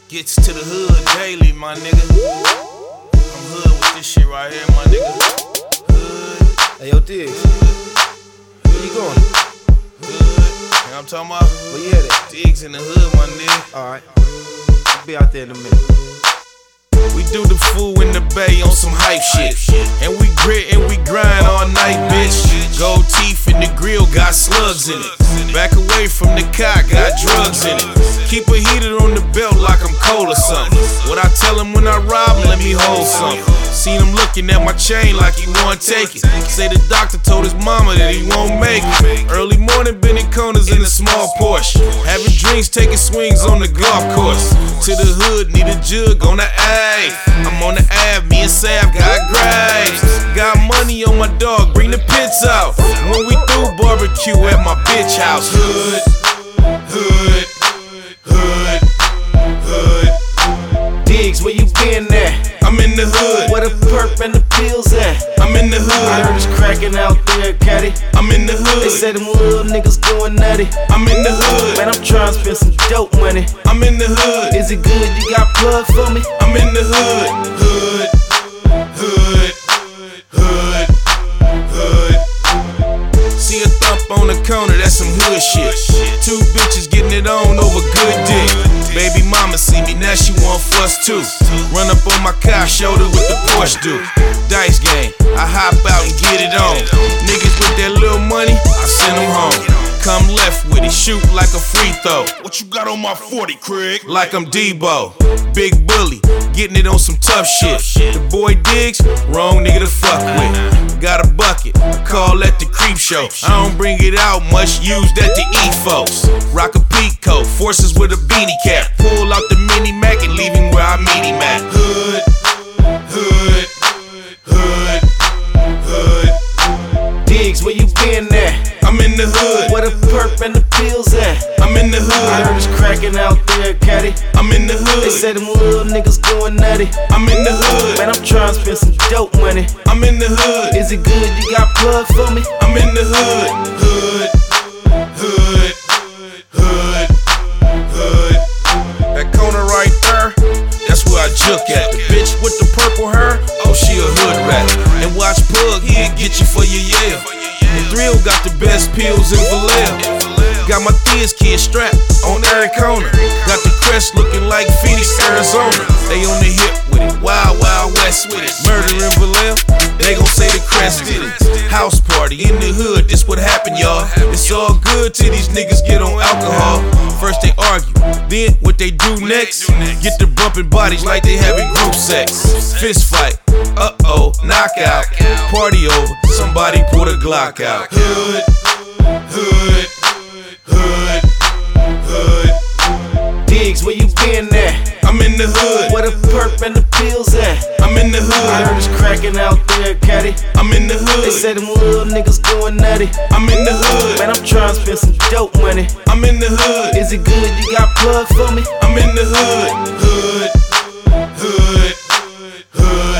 Gets to the hood daily, my nigga. I'm hood with this shit right here, my nigga. Hood. Hey, yo, Diggs. Where you going? Hood. You know what I'm talking about? Where you at? Diggs in the hood, my nigga. Alright. I'll be out there in a minute. We do the fool in the bay on some hype shit. And we grit and we grind all night, bitch. Gold teeth in the grill got slugs in it. Back away from the car, got drugs in it. Keep a heater on the belt like I'm cold or something. What I tell him when I rob him, let me hold something. Seen him looking at my chain like he won't take it. Say the doctor told his mama that he won't make it. Early morning bending corners in a small Porsche. Having drinks, taking swings on the golf course. To the hood, need a jug on the A. I'm on the Ave, me and Sav got graves. Got money on my dog, bring the pits out. When we do barbecue at my bitch house. Hood, hood, hood, hood. Diggs, where you been at? I'm in the hood. Where the perp and the pills at? I'm in the hood. I heard it's cracking out there, caddy. I'm in the hood. They say them little niggas going nutty. I'm in the hood. Man, I'm trying to spend some dope money. I'm in the hood. Is it good? You got plug for me? I'm in the hood. Hood, hood, hood, hood. See a thump on the corner, that's some hood shit. Two bitches getting it on over good dick. Baby mama see me, now she want fuss too. Run up on my car, shoulder with the Porsche do. Dice game, I hop out and get it on. Niggas with that little money, I send them home. Come left with it, shoot like a free throw. What you got on my 40, Craig? Like I'm Debo, big bully, getting it on some tough shit. The boy Diggs, wrong nigga to fuck with. Got a bucket, I call that the creep show. I don't bring it out much, use that to eat folks. Rock a peak coat, forces with a beanie cap. Pull out the mini Mac and leave him where I meet him at. Hood, hood, hood, hood. Diggs, where you been at? I'm in the hood. Where the perp and the pills at? I'm in the I hood. heard it's cracking out there, caddy. I'm in the They hood. say them little niggas going nutty. I'm in the hood. Man, I'm trying to spend some dope money. I'm in the hood. Is it good? You got plug for me? I'm in the hood. Hood, hood, hood, hood. That corner right there, that's where I juke at. The bitch with the purple hair, oh, she a hood rat. And watch Pug, he'll get you for your yeah. The Thrill got the best pills in Vallejo. Got my Thias kid strapped on every corner. Got the crest looking like Phoenix, Arizona. They on the hip with it, wild, wild west with it. Murder in Vallejo, they gon' say the crest did it. House party in the hood, this what happened, y'all. It's all good till these niggas get on alcohol. First they argue, then what they do next? Get the bumping bodies like they having group sex. Fist fight, uh-oh, knockout. Party over, somebody pull the Glock out. Hood, hood, hood, hood. Diggs, where you been at? I'm in the hood. Where the perp and the pills at? I'm in the I heard hood. it's cracking out there, caddy. I'm in the They say hood. them little niggas going nutty. I'm in the hood. Man, I'm trying to spend some dope money. I'm in the hood. Is it good? You got plug for me? I'm in the hood. Hood, hood, hood.